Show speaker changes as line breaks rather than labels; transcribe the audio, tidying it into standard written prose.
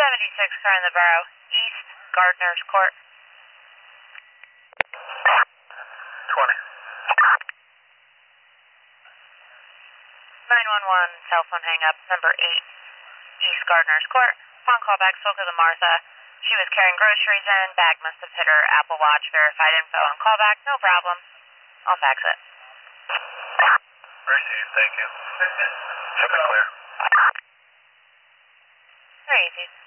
76 car in the borough, East Gardner's Court.
20.
911 cell phone hang up, number 8, East Gardner's Court. Upon callback, spoke to the Martha. She was carrying groceries in. Bag must have hit her Apple Watch. Verified info on callback. No problem. I'll fax it.
Received, thank you. Should be clear.
Very easy.